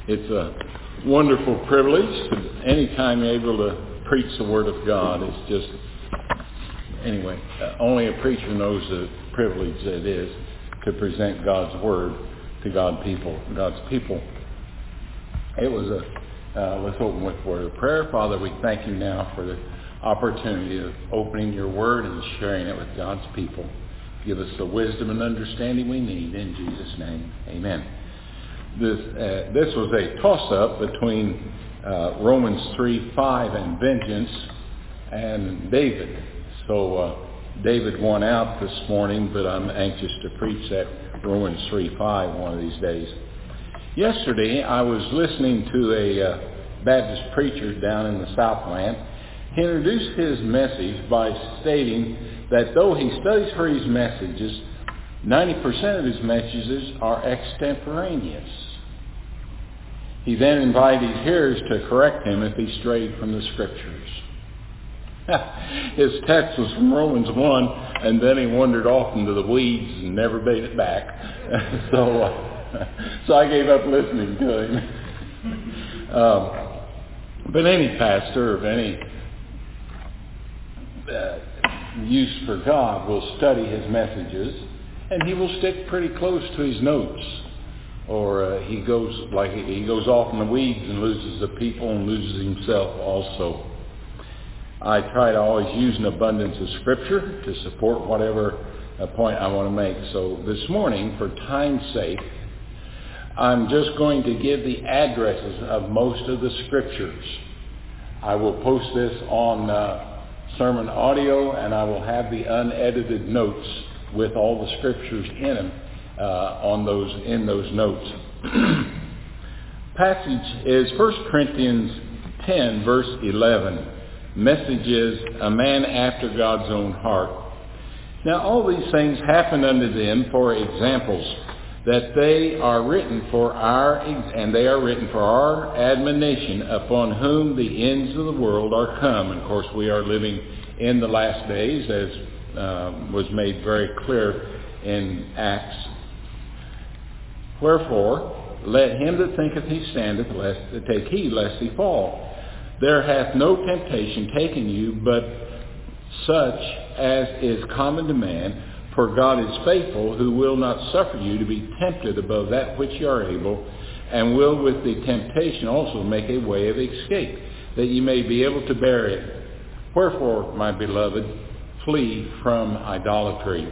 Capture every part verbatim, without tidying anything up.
It's a wonderful privilege to anytime you're able to preach the Word of God. It's just, anyway, uh, only a preacher knows the privilege that it is to present God's Word to God people, God's people. It was a, uh, let's open with a word of prayer. Father, we thank you now for the opportunity of opening your Word and sharing it with God's people. Give us the wisdom and understanding we need. In Jesus' name, amen. This, uh, this was a toss-up between uh, Romans three five and vengeance and David. So uh, David won out this morning, but I'm anxious to preach that Romans three five one of these days. Yesterday, I was listening to a uh, Baptist preacher down in the Southland. He introduced his message by stating that though he studies for his messages, ninety percent of his messages are extemporaneous. He then invited his hearers to correct him if he strayed from the Scriptures. His text was from Romans one, and then he wandered off into the weeds and never made it back. so, uh, so I gave up listening to him. um, but any pastor of any uh, use for God will study his messages, and he will stick pretty close to his notes. Or uh, he goes like he goes off in the weeds and loses the people and loses himself also. I try to always use an abundance of Scripture to support whatever uh, point I want to make. So this morning, for time's sake, I'm just going to give the addresses of most of the Scriptures. I will post this on uh, sermon audio, and I will have the unedited notes with all the Scriptures in them uh, on those in those notes. Passage is First Corinthians ten, verse eleven. Message is a man after God's own heart. Now all these things happen unto them for examples, that they are written for our and they are written for our admonition, upon whom the ends of the world are come. And of course, we are living in the last days, as uh, was made very clear in Acts. Wherefore, let him that thinketh he standeth, lest take heed lest he fall. There hath no temptation taken you, but such as is common to man. For God is faithful, who will not suffer you to be tempted above that which you are able, and will with the temptation also make a way of escape, that ye may be able to bear it. Wherefore, my beloved, flee from idolatry.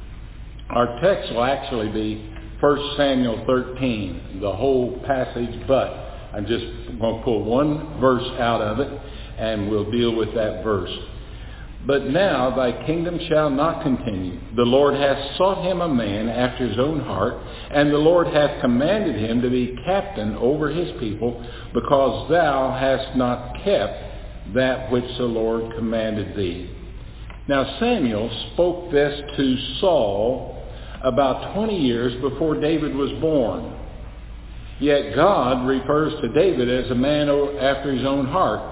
Our text will actually be First Samuel thirteen, the whole passage, but I'm just going to pull one verse out of it, and we'll deal with that verse. But now thy kingdom shall not continue. The Lord hath sought him a man after his own heart, and the Lord hath commanded him to be captain over his people, because thou hast not kept that which the Lord commanded thee. Now Samuel spoke this to Saul about twenty years before David was born. Yet God refers to David as a man after his own heart.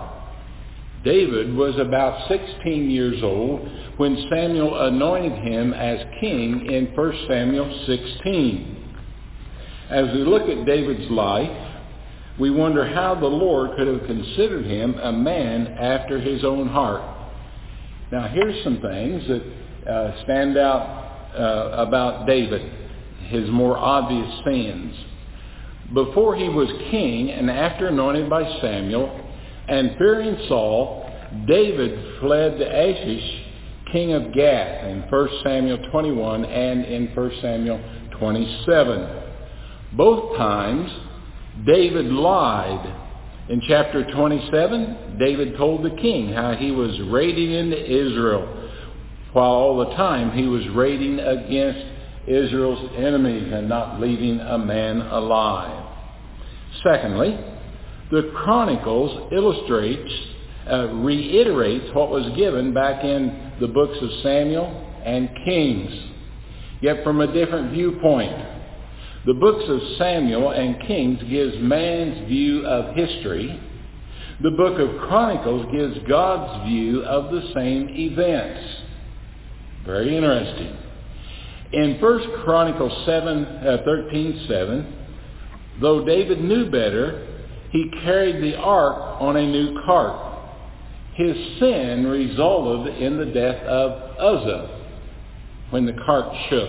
David was about sixteen years old when Samuel anointed him as king in First Samuel sixteen. As we look at David's life, we wonder how the Lord could have considered him a man after his own heart. Now here's some things that uh, stand out uh, about David, his more obvious sins. Before he was king and after anointed by Samuel, and fearing Saul, David fled to Achish, king of Gath, in First Samuel twenty-one and in First Samuel twenty-seven. Both times, David lied. In chapter twenty-seven, David told the king how he was raiding into Israel, while all the time he was raiding against Israel's enemies and not leaving a man alive. Secondly, the Chronicles illustrates, uh, reiterates what was given back in the books of Samuel and Kings, yet from a different viewpoint. The books of Samuel and Kings gives man's view of history. The book of Chronicles gives God's view of the same events. Very interesting. In First Chronicles seven, uh, thirteen seven, Though David knew better, he carried the ark on a new cart. His sin resulted in the death of Uzzah when the cart shook.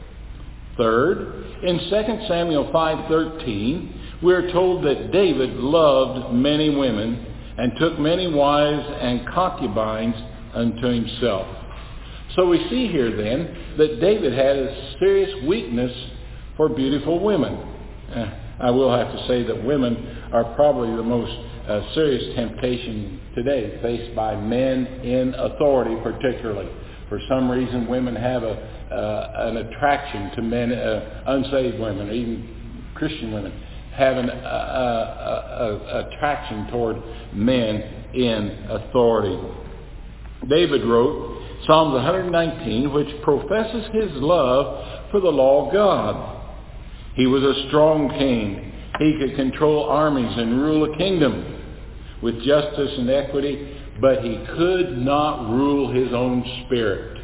Third, in Second Samuel five thirteen, we are told that David loved many women and took many wives and concubines unto himself. So we see here then that David had a serious weakness for beautiful women. Uh, I will have to say that women are probably the most uh, serious temptation today faced by men in authority particularly. For some reason, women have a, uh, an attraction to men, uh, unsaved women, or even Christian women, have an uh, uh, uh, attraction toward men in authority. David wrote Psalms one nineteen, which professes his love for the law of God. He was a strong king. He could control armies and rule a kingdom with justice and equity, but he could not rule his own spirit,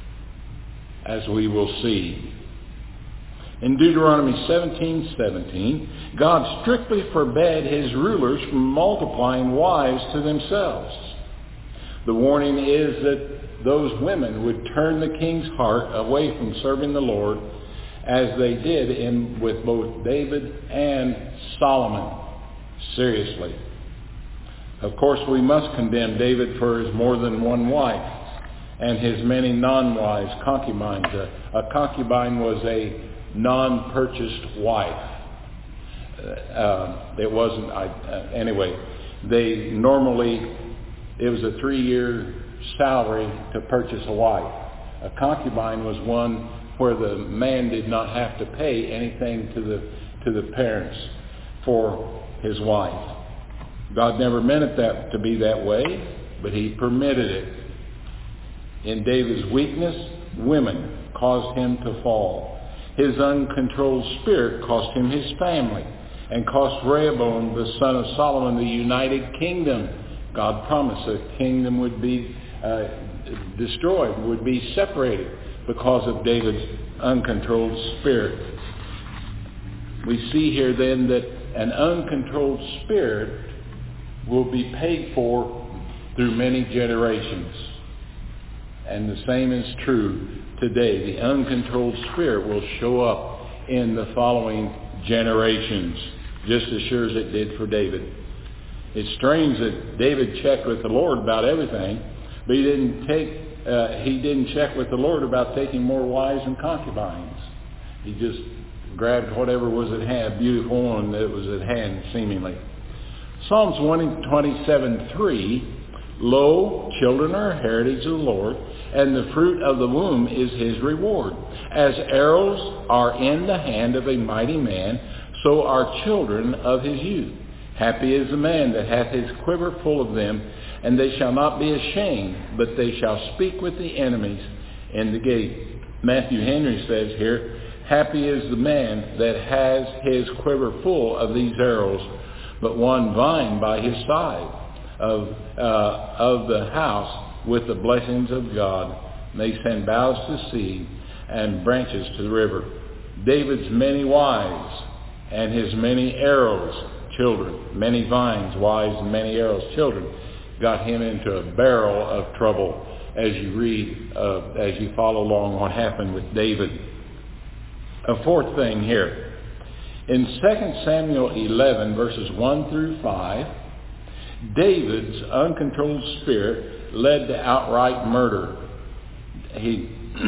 as we will see. In Deuteronomy seventeen seventeen, God strictly forbade his rulers from multiplying wives to themselves. The warning is that those women would turn the king's heart away from serving the Lord, as they did in with both David and Solomon. Seriously. Of course, we must condemn David for his more than one wife and his many non-wives, concubines. A, a concubine was a non-purchased wife. Uh, it wasn't, I, uh, anyway, they normally, it was a three-year salary to purchase a wife. A concubine was one where the man did not have to pay anything to the to the parents for his wife. God never meant it that to be that way, but he permitted it. In David's weakness, women caused him to fall. His uncontrolled spirit cost him his family and cost Rehoboam, the son of Solomon, the united kingdom. God promised the kingdom would be uh, destroyed, would be separated because of David's uncontrolled spirit. We see here then that an uncontrolled spirit will be paid for through many generations. And the same is true today. The uncontrolled spirit will show up in the following generations, just as sure as it did for David. It's strange that David checked with the Lord about everything, but he didn't take Uh, he didn't check with the Lord about taking more wives and concubines. He just grabbed whatever was at hand, a beautiful one that was at hand, seemingly. Psalms one twenty-seven three, Lo, children are a heritage of the Lord, and the fruit of the womb is his reward. As arrows are in the hand of a mighty man, so are children of his youth. Happy is the man that hath his quiver full of them, and they shall not be ashamed, but they shall speak with the enemies in the gate. Matthew Henry says here, happy is the man that has his quiver full of these arrows, but one vine by his side of, uh, of the house with the blessings of God. They send boughs to seed and branches to the river. David's many wives and his many arrows, children, many vines, wives, and many arrows, children, got him into a barrel of trouble, as you read, uh, as you follow along what happened with David. A fourth thing here. In Second Samuel eleven, verses one through five, David's uncontrolled spirit led to outright murder. He,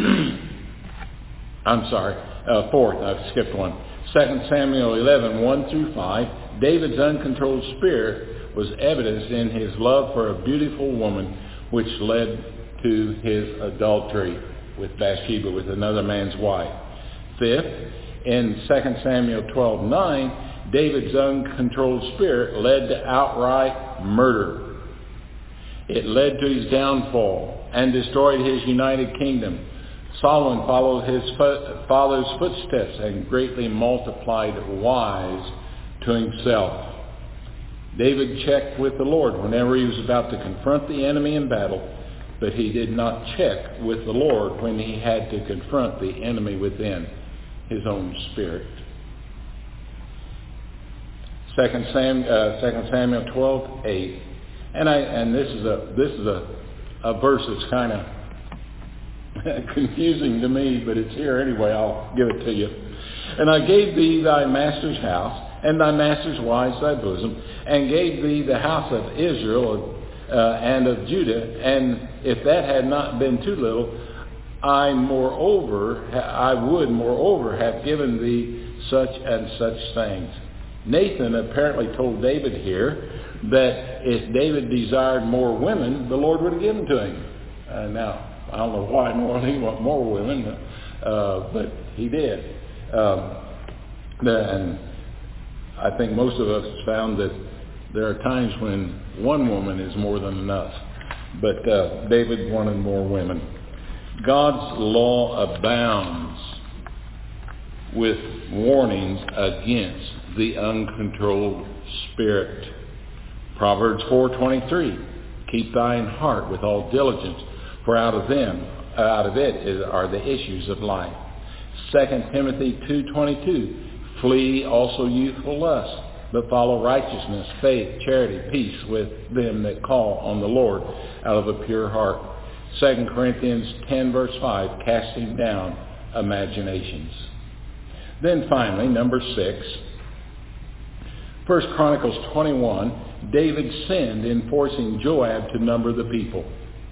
I'm sorry, uh, fourth, I've skipped one. Second Samuel eleven, one through five, David's uncontrolled spirit was evidenced in his love for a beautiful woman, which led to his adultery with Bathsheba, with another man's wife. Fifth, in Second Samuel twelve nine, David's uncontrolled spirit led to outright murder. It led to his downfall and destroyed his united kingdom. Solomon followed his father's footsteps and greatly multiplied wives to himself. David checked with the Lord whenever he was about to confront the enemy in battle, but he did not check with the Lord when he had to confront the enemy within his own spirit. Second Sam, uh, Second Samuel twelve eight, and I and this is a this is a, a verse that's kind of confusing to me, but it's here anyway. I'll give it to you. And I gave thee thy master's house, and thy master's wives thy bosom, and gave thee the house of Israel uh, and of Judah, and if that had not been too little, I moreover, I would moreover have given thee such and such things. Nathan apparently told David here that if David desired more women, the Lord would have given to him. Uh, now, I don't know why nor he want more women, uh, but he did. Um, and I think most of us found that there are times when one woman is more than enough. But uh, David wanted more women. God's law abounds with warnings against the uncontrolled spirit. Proverbs four twenty-three, keep thine heart with all diligence, for out of them, out of it is, are the issues of life. Second Timothy two twenty-two, flee also youthful lust, but follow righteousness, faith, charity, peace with them that call on the Lord out of a pure heart. Second Corinthians ten verse five, casting down imaginations. Then finally, number six, First Chronicles twenty-one, David sinned in forcing Joab to number the people.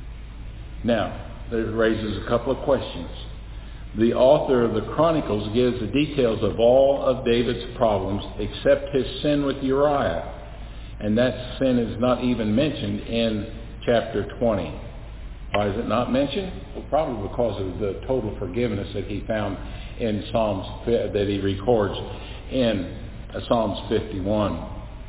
Now, that raises a couple of questions. The author of the Chronicles gives the details of all of David's problems except his sin with Uriah. And that sin is not even mentioned in chapter twenty. Why is it not mentioned? Well, probably because of the total forgiveness that he found in Psalms, that he records in Psalms fifty-one.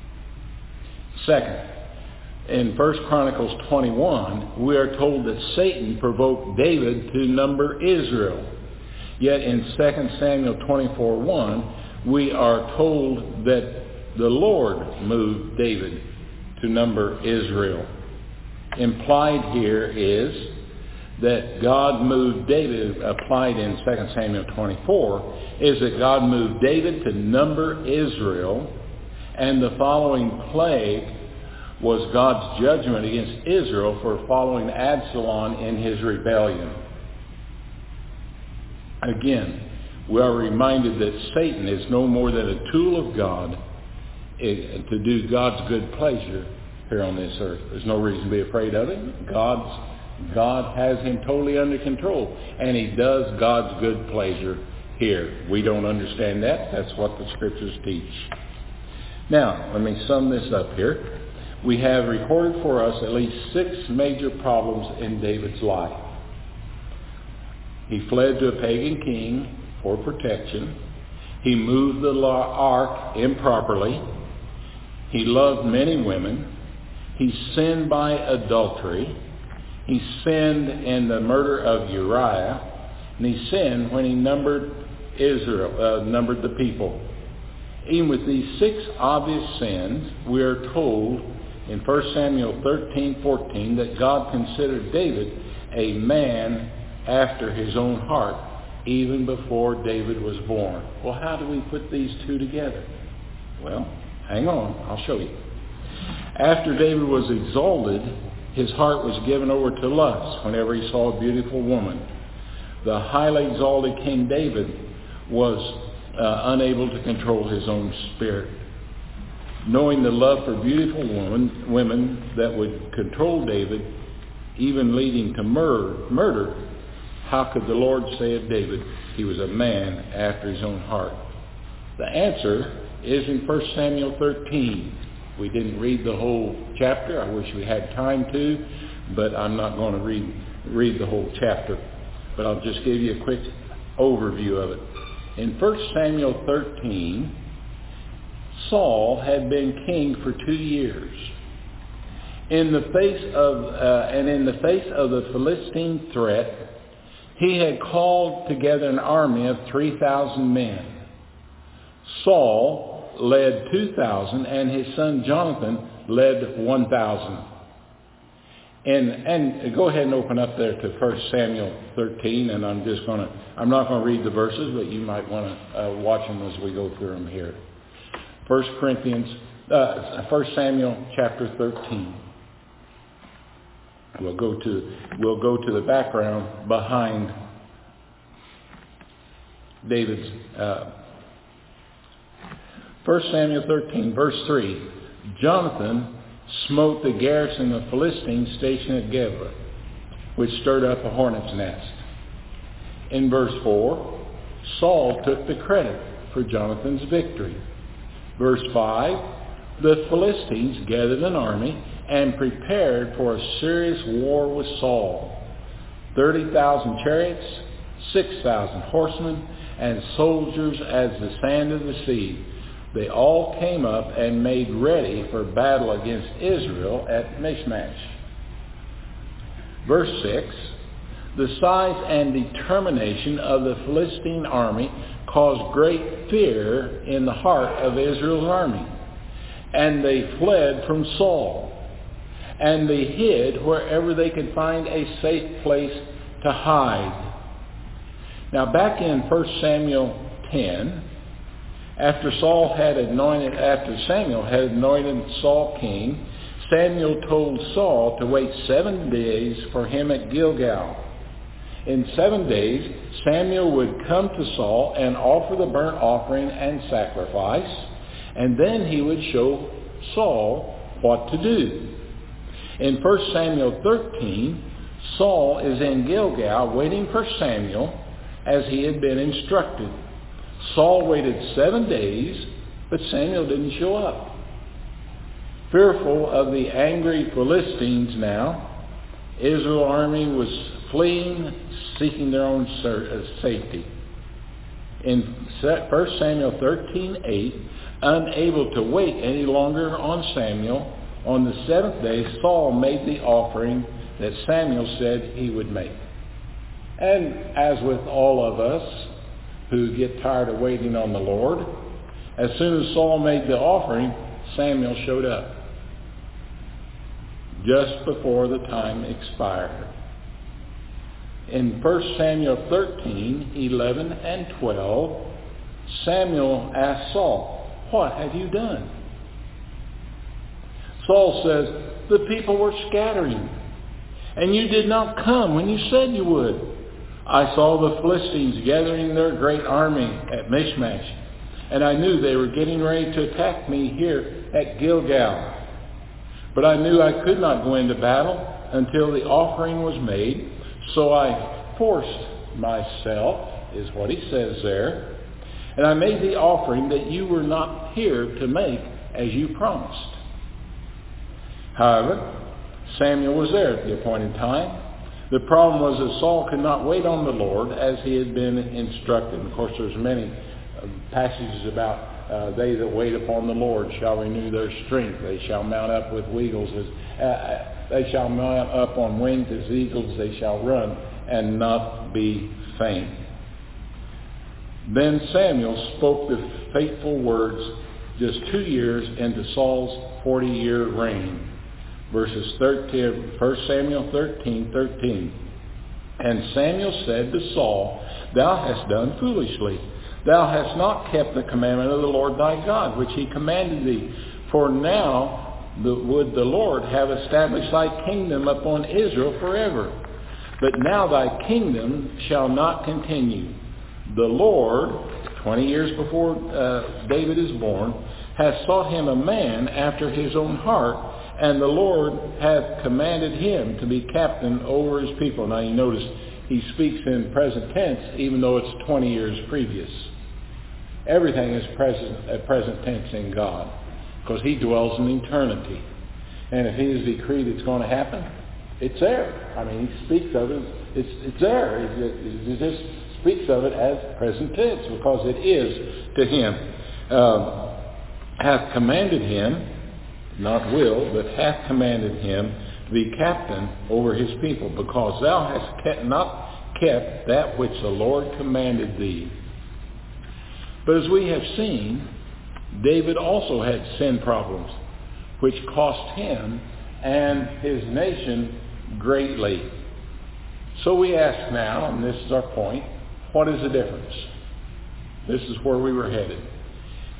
Second, in First Chronicles twenty-one, we are told that Satan provoked David to number Israel. Yet in Second Samuel twenty-four one, we are told that the Lord moved David to number Israel. Implied here is that God moved David, applied in Second Samuel twenty-four, is that God moved David to number Israel, and the following plague was God's judgment against Israel for following Absalom in his rebellion. Again, we are reminded that Satan is no more than a tool of God to do God's good pleasure here on this earth. There's no reason to be afraid of him. God's, God has him totally under control, and he does God's good pleasure here. We don't understand that. That's what the scriptures teach. Now, let me sum this up here. We have recorded for us at least six major problems in David's life. He fled to a pagan king for protection. He moved the ark improperly. He loved many women. He sinned by adultery. He sinned in the murder of Uriah. And he sinned when he numbered Israel, uh, numbered the people. Even with these six obvious sins, we are told in First Samuel thirteen fourteen that God considered David a man after his own heart, even before David was born. Well, how do we put these two together? Well, hang on, I'll show you. After David was exalted, his heart was given over to lust whenever he saw a beautiful woman. The highly exalted King David was uh, unable to control his own spirit. Knowing the love for beautiful women, women that would control David, even leading to mur- murder, how could the Lord say of David, he was a man after his own heart? The answer is in First Samuel thirteen. We didn't read the whole chapter. I wish we had time to, but I'm not going to read, read the whole chapter. But I'll just give you a quick overview of it. In First Samuel thirteen, Saul had been king for two years. In the face of uh, and in the face of the Philistine threat, he had called together an army of three thousand men. Saul led two thousand, and his son Jonathan led one thousand. And and go ahead and open up there to First Samuel thirteen, and I'm just going to, I'm not going to read the verses, but you might want to uh, watch them as we go through them here. First Corinthians, uh, First Samuel chapter thirteen. We'll go to we'll go to the background behind David's. Uh, First Samuel thirteen, verse three. Jonathan smote the garrison of Philistines stationed at Geba, which stirred up a hornet's nest. In verse four, Saul took the credit for Jonathan's victory. Verse five, the Philistines gathered an army and prepared for a serious war with Saul. thirty thousand chariots, six thousand horsemen, and soldiers as the sand of the sea. They all came up and made ready for battle against Israel at Michmash. Verse six, the size and determination of the Philistine army caused great fear in the heart of Israel's army. And they fled from Saul. And they hid wherever they could find a safe place to hide. Now back in First Samuel ten, after Saul had anointed, after Samuel had anointed Saul king, Samuel told Saul to wait seven days for him at Gilgal. In seven days, Samuel would come to Saul and offer the burnt offering and sacrifice, and then he would show Saul what to do. In First Samuel thirteen, Saul is in Gilgal waiting for Samuel as he had been instructed. Saul waited seven days, but Samuel didn't show up. Fearful of the angry Philistines now, Israel's army was fleeing, seeking their own safety. In First Samuel thirteen eight, unable to wait any longer on Samuel, on the seventh day Saul made the offering that Samuel said he would make. And as with all of us who get tired of waiting on the Lord, as soon as Saul made the offering, Samuel showed up just before the time expired. In First Samuel thirteen, eleven, and twelve, Samuel asked Saul, "What have you done?" Saul says, "The people were scattering, and you did not come when you said you would. I saw the Philistines gathering their great army at Michmash, and I knew they were getting ready to attack me here at Gilgal. But I knew I could not go into battle until the offering was made, so I forced myself," is what he says there, "and I made the offering that you were not here to make as you promised." However, Samuel was there at the appointed time. The problem was that Saul could not wait on the Lord as he had been instructed. And of course, there's many uh, passages about uh, they that wait upon the Lord shall renew their strength. They shall mount up with eagles. As, uh, they shall mount up on wings as eagles. They shall run and not be faint. Then Samuel spoke the fateful words just two years into Saul's forty-year reign. Verses thirteen, First Samuel thirteen, thirteen. And Samuel said to Saul, "Thou hast done foolishly. Thou hast not kept the commandment of the Lord thy God, which he commanded thee. For now the, would the Lord have established thy kingdom upon Israel forever. But now thy kingdom shall not continue. The Lord," twenty years before uh, David is born, "has sought him a man after his own heart, and the Lord hath commanded him to be captain over his people." Now you notice he speaks in present tense even though it's twenty years previous. Everything is present, uh, present tense in God because he dwells in eternity. And if he has decreed it's going to happen, it's there. I mean, he speaks of it. It's, it's there. He, he just speaks of it as present tense because it is to him. Um, hath commanded him, not will, but hath commanded him to be captain over his people, because thou hast kept, not kept that which the Lord commanded thee. But as we have seen, David also had sin problems, which cost him and his nation greatly. So we ask now, and this is our point, what is the difference? This is where we were headed.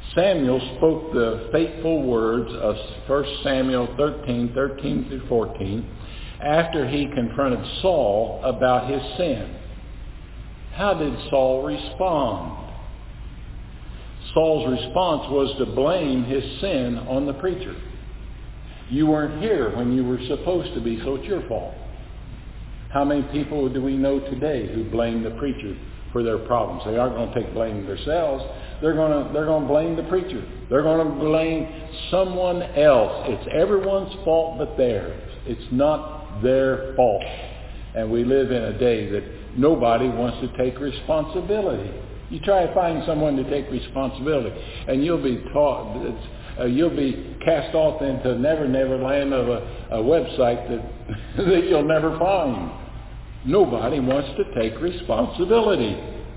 Samuel spoke the fateful words of First Samuel thirteen, thirteen through fourteen, after he confronted Saul about his sin. How did Saul respond? Saul's response was to blame his sin on the preacher. You weren't here when you were supposed to be, so it's your fault. How many people do we know today who blame the preacher for their problems? They aren't going to take blame themselves. They're going to, they're going to blame the preacher. They're going to blame someone else. It's everyone's fault but theirs. It's not their fault. And we live in a day that nobody wants to take responsibility. You try to find someone to take responsibility, and you'll be taught, uh, you'll be cast off into never, never land of a, a website that, that you'll never find. Nobody wants to take responsibility.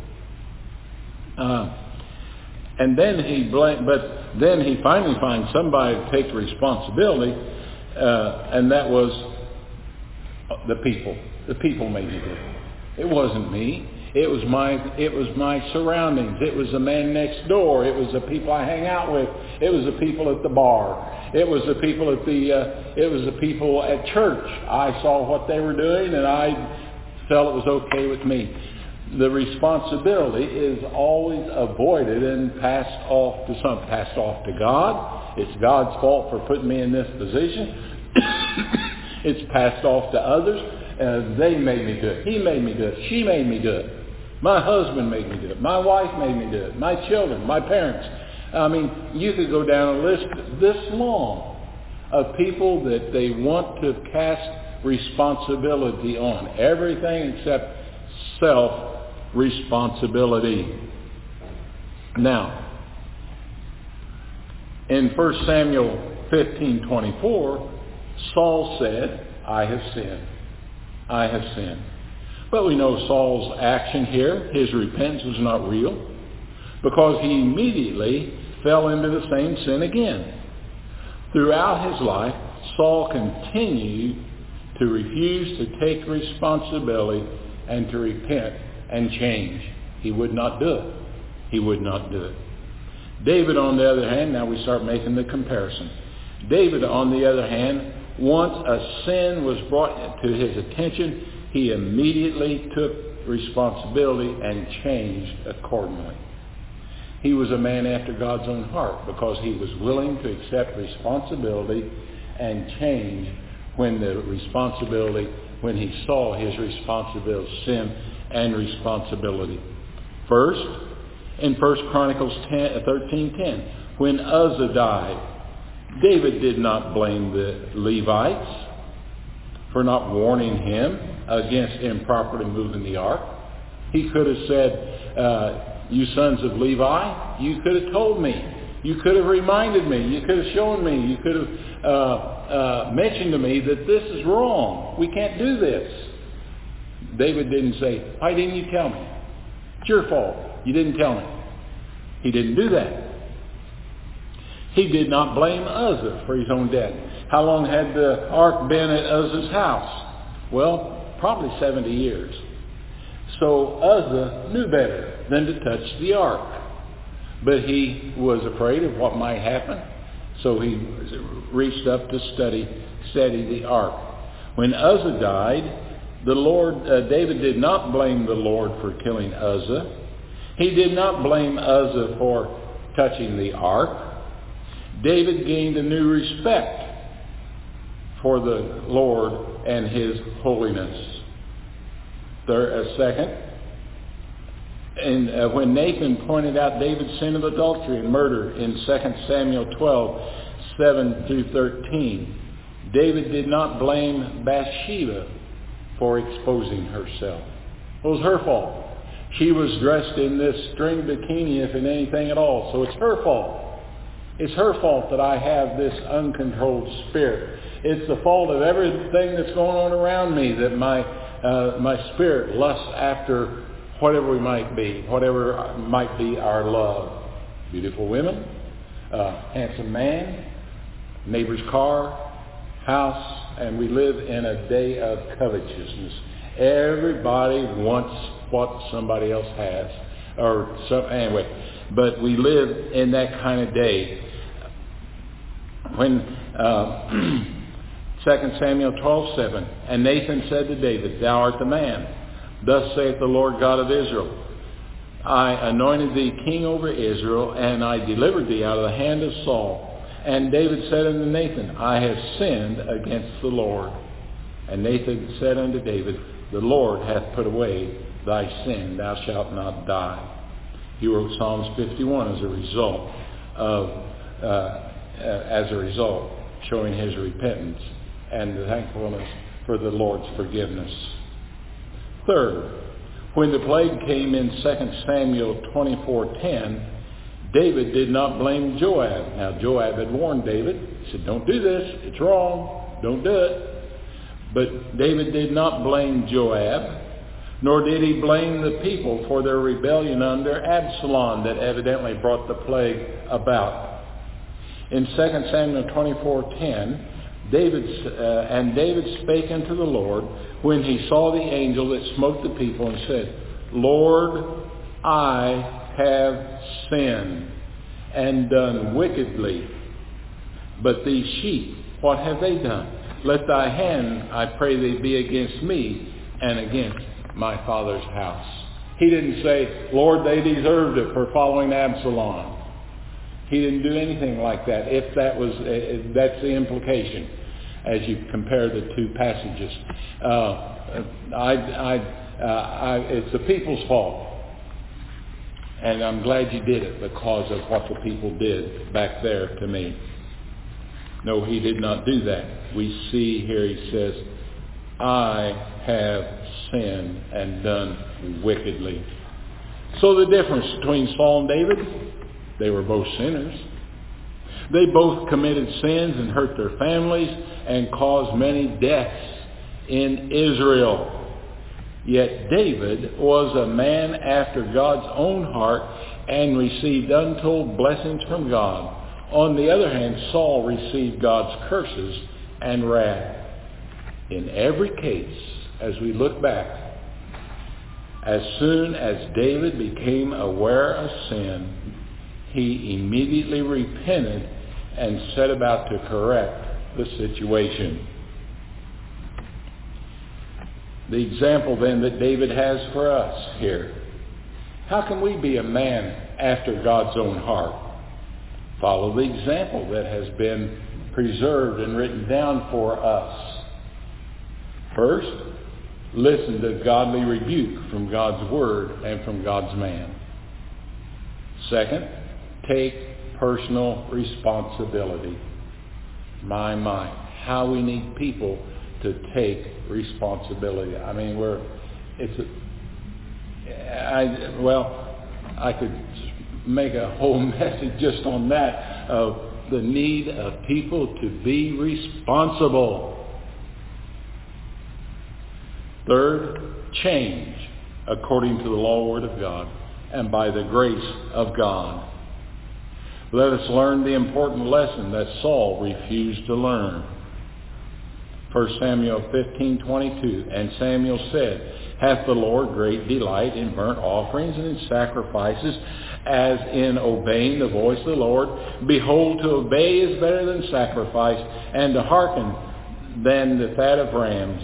Uh, and then he blame, but then he finally finds somebody to take responsibility, uh, and that was the people. The people made me do it. It wasn't me. It was my it was my surroundings. It was the man next door. It was the people I hang out with. It was the people at the bar. It was the people at the uh, it was the people at church. I saw what they were doing and I felt it was okay with me. The responsibility is always avoided and passed off to some passed off to God. It's God's fault for putting me in this position. It's passed off to others. Uh, they made me do it. He made me do it. She made me do it. My husband made me do it. My wife made me do it. My children, my parents. I mean, you could go down a list this long of people that they want to cast responsibility on. Everything except self-responsibility. Now, in First Samuel fifteen twenty-four, Saul said, I have sinned. I have sinned. But we know Saul's action here, his repentance was not real, because he immediately fell into the same sin again. Throughout his life, Saul continued to refuse to take responsibility and to repent and change. He would not do it. He would not do it. David, on the other hand, now we start making the comparison. David, on the other hand, once a sin was brought to his attention, he immediately took responsibility and changed accordingly. He was a man after God's own heart because he was willing to accept responsibility and change when the responsibility, when he saw his responsibility, sin and responsibility. First, in First Chronicles thirteen ten, when Uzzah died, David did not blame the Levites for not warning him against improperly moving the ark. He could have said, uh, you sons of Levi, you could have told me. You could have reminded me. You could have shown me. You could have uh, uh, mentioned to me that this is wrong. We can't do this. David didn't say, why didn't you tell me? It's your fault. You didn't tell me. He didn't do that. He did not blame Uzzah for his own death. How long had the ark been at Uzzah's house? Well, probably seventy years. So Uzzah knew better than to touch the ark. But he was afraid of what might happen, so he reached up to study, study the ark. When Uzzah died, the Lord, uh, David did not blame the Lord for killing Uzzah. He did not blame Uzzah for touching the ark. David gained a new respect for the Lord and his holiness. Third, uh, second, and uh, when Nathan pointed out David's sin of adultery and murder in Second Samuel twelve, seven through thirteen, David did not blame Bathsheba for exposing herself. It was her fault. She was dressed in this string bikini, if in anything at all, so it's her fault. It's her fault that I have this uncontrolled spirit. It's the fault of everything that's going on around me that my uh, my spirit lusts after whatever we might be, whatever might be our love. Beautiful women, uh, handsome man, neighbor's car, house, and we live in a day of covetousness. Everybody wants what somebody else has. or some, anyway. But we live in that kind of day. When uh, Second Samuel twelve seven, and Nathan said to David, Thou art the man. Thus saith the Lord God of Israel, I anointed thee king over Israel, and I delivered thee out of the hand of Saul. And David said unto Nathan, I have sinned against the Lord. And Nathan said unto David, The Lord hath put away thy sin, thou shalt not die. He wrote Psalms fifty-one as a result of, uh, uh, as a result, showing his repentance and the thankfulness for the Lord's forgiveness. Third, when the plague came in Second Samuel twenty-four ten, David did not blame Joab. Now, Joab had warned David. He said, don't do this. It's wrong. Don't do it. But David did not blame Joab, nor did he blame the people for their rebellion under Absalom that evidently brought the plague about. In Second Samuel twenty-four ten, David, uh, and David spake unto the Lord when he saw the angel that smote the people, and said, Lord, I have sinned and done wickedly. But these sheep, what have they done? Let thy hand, I pray thee, be against me and against my father's house. He didn't say, Lord, they deserved it for following Absalom. He didn't do anything like that, if that was, uh, that's the implication as you compare the two passages. Uh, I, I, uh, I, it's the people's fault. And I'm glad you did it because of what the people did back there to me. No, he did not do that. We see here he says, I have sinned and done wickedly. So the difference between Saul and David, they were both sinners. They both committed sins and hurt their families and caused many deaths in Israel. Yet David was a man after God's own heart and received untold blessings from God. On the other hand, Saul received God's curses and wrath. In every case, as we look back, as soon as David became aware of sin, he immediately repented and set about to correct the situation. The example then that David has for us here. How can we be a man after God's own heart? Follow the example that has been preserved and written down for us. First, listen to godly rebuke from God's word and from God's man. Second, take personal responsibility. My, my, how we need people to take responsibility. I mean, we're, it's a, I, well, I could make a whole message just on that, of the need of people to be responsible. Third, change according to the law word of God and by the grace of God. Let us learn the important lesson that Saul refused to learn. First Samuel fifteen twenty-two, and Samuel said, Hath the Lord great delight in burnt offerings and in sacrifices, as in obeying the voice of the Lord? Behold, to obey is better than sacrifice, and to hearken than the fat of rams.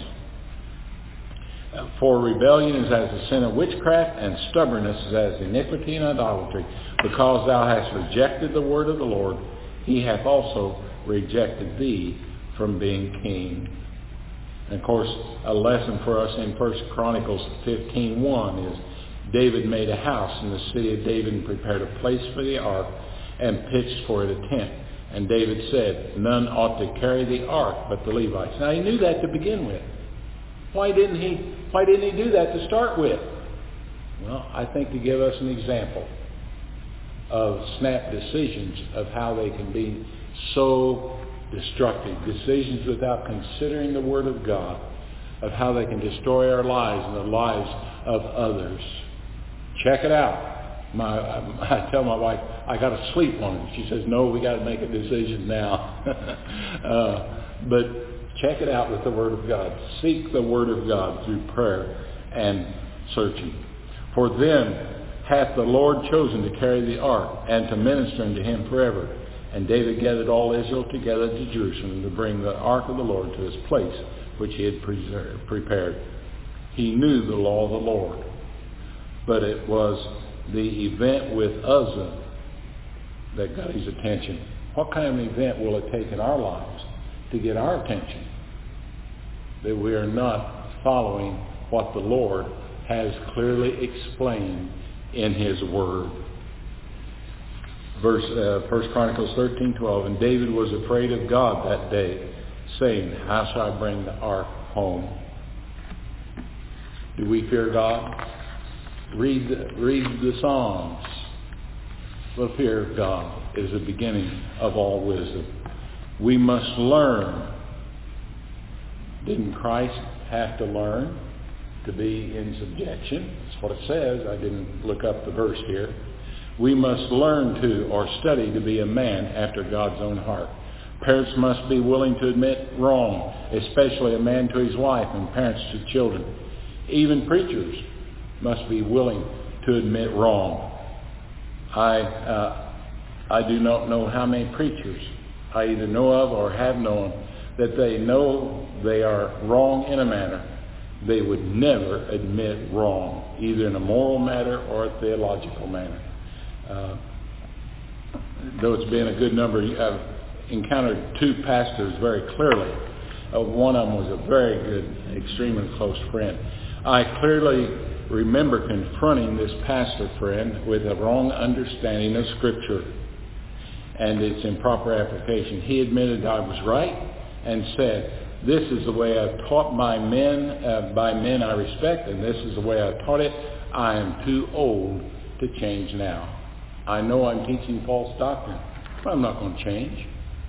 For rebellion is as the sin of witchcraft, and stubbornness is as iniquity and idolatry. Because thou hast rejected the word of the Lord, he hath also rejected thee from being king. And of course, a lesson for us in First Chronicles fifteen one is David made a house in the city of David and prepared a place for the ark and pitched for it a tent. And David said, none ought to carry the ark but the Levites. Now he knew that to begin with. Why didn't he, why didn't he do that to start with? Well, I think to give us an example of snap decisions of how they can be so destructive. Decisions without considering the Word of God, of how they can destroy our lives and the lives of others. Check it out. My, I, I tell my wife, I got to sleep on it. She says, no, we got to make a decision now. uh, but check it out with the Word of God. Seek the Word of God through prayer and searching. For them hath the Lord chosen to carry the ark and to minister unto him forever. And David gathered all Israel together to Jerusalem to bring the ark of the Lord to his place, which he had preserved, prepared. He knew the law of the Lord, but it was the event with Uzzah that got his attention. What kind of event will it take in our lives to get our attention? That we are not following what the Lord has clearly explained in his word. Verse uh, First Chronicles thirteen twelve, and David was afraid of God that day, saying, how shall I bring the ark home? Do we fear God? Read the, read the Psalms. The fear of God is the beginning of all wisdom. We must learn. Didn't Christ have to learn to be in subjection? That's what it says. I didn't look up the verse here. We must learn to or study to be a man after God's own heart. Parents must be willing to admit wrong, especially a man to his wife and parents to children. Even preachers must be willing to admit wrong. I uh, I do not know how many preachers I either know of or have known that they know they are wrong in a manner. They would never admit wrong, either in a moral matter or a theological manner. Uh, though it's been a good number, I've encountered two pastors very clearly. Uh, one of them was a very good, extremely close friend. I clearly remember confronting this pastor friend with a wrong understanding of Scripture and its improper application. He admitted I was right and said, this is the way I've taught my men, uh, by men I respect, and this is the way I've taught it. I am too old to change now. I know I'm teaching false doctrine, but I'm not going to change.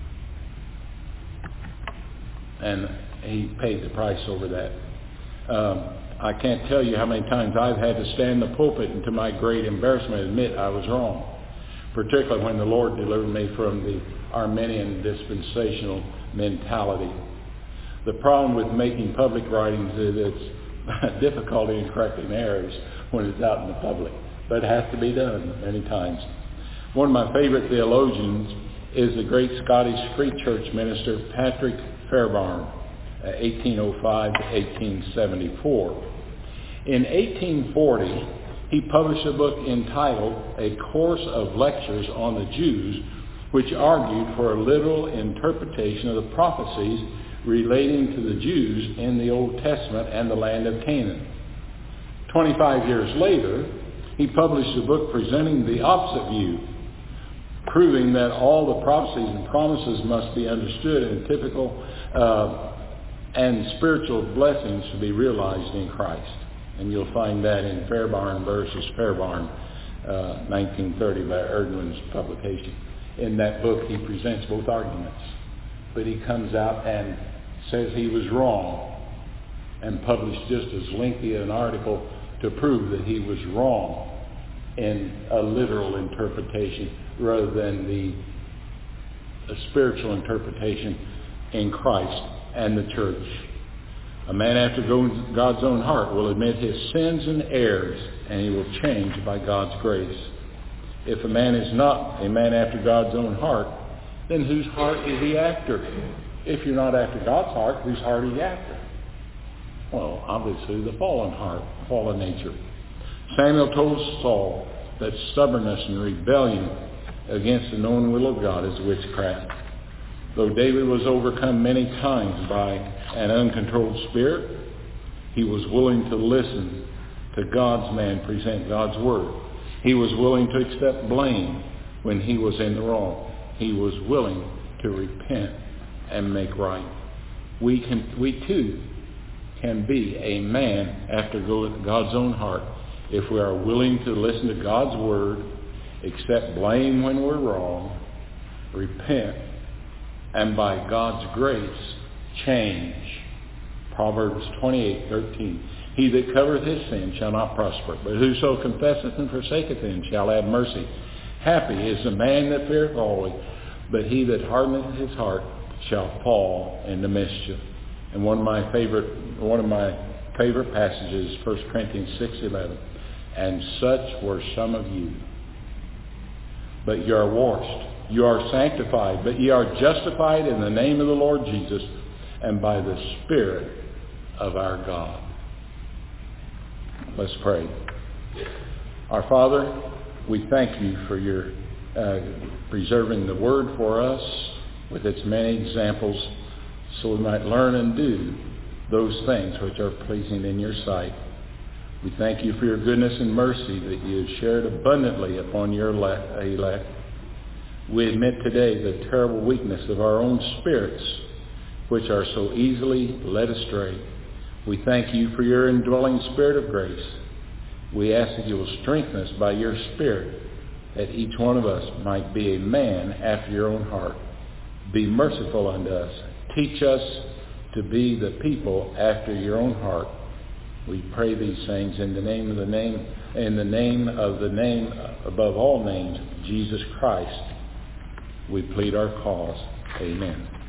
And he paid the price over that. Um, I can't tell you how many times I've had to stand in the pulpit and to my great embarrassment admit I was wrong, particularly when the Lord delivered me from the Arminian dispensational mentality. The problem with making public writings is it's difficulty in correcting errors when it's out in the public, but it has to be done many times. One of my favorite theologians is the great Scottish Free Church minister Patrick Fairbairn, eighteen oh five to eighteen seventy-four. In eighteen forty, he published a book entitled A Course of Lectures on the Jews, which argued for a literal interpretation of the prophecies relating to the Jews in the Old Testament and the land of Canaan. Twenty-five years later, he published a book presenting the opposite view, proving that all the prophecies and promises must be understood in typical uh, and spiritual blessings to be realized in Christ. And you'll find that in Fairbairn versus Fairbairn, uh, nineteen thirty by Erdman's publication. In that book, he presents both arguments. But he comes out and says he was wrong and published just as lengthy an article to prove that he was wrong in a literal interpretation rather than the a spiritual interpretation in Christ and the church. A man after God's own heart will admit his sins and errors, and he will change by God's grace. If a man is not a man after God's own heart, then whose heart is he after? If you're not after God's heart, whose heart are you after? Well, obviously the fallen heart, fallen nature. Samuel told Saul that stubbornness and rebellion against the known will of God is witchcraft. Though David was overcome many times by an uncontrolled spirit, he was willing to listen to God's man present God's word. He was willing to accept blame when he was in the wrong. He was willing to repent and make right. We can, we too can be a man after God's own heart if we are willing to listen to God's word, accept blame when we're wrong, repent, and by God's grace, change. Proverbs twenty-eight thirteen. He that covereth his sin shall not prosper, but whoso confesseth and forsaketh him shall have mercy. Happy is the man that feareth always, but he that hardeneth his heart shall fall into mischief. And one of my favorite, one of my favorite passages is First Corinthians six eleven. and such were some of you. But you are washed, you are sanctified, but ye are justified in the name of the Lord Jesus and by the Spirit of our God. Let's pray. Our Father, we thank you for your uh, preserving the Word for us with its many examples so we might learn and do those things which are pleasing in your sight. We thank you for your goodness and mercy that you have shared abundantly upon your elect. We admit today the terrible weakness of our own spirits, which are so easily led astray. We thank you for your indwelling Spirit of grace. We ask that you will strengthen us by your Spirit, that each one of us might be a man after your own heart. Be merciful unto us. Teach us to be the people after your own heart. We pray these things in the name of the name, in the name of the name above all names, Jesus Christ. We plead our cause. Amen.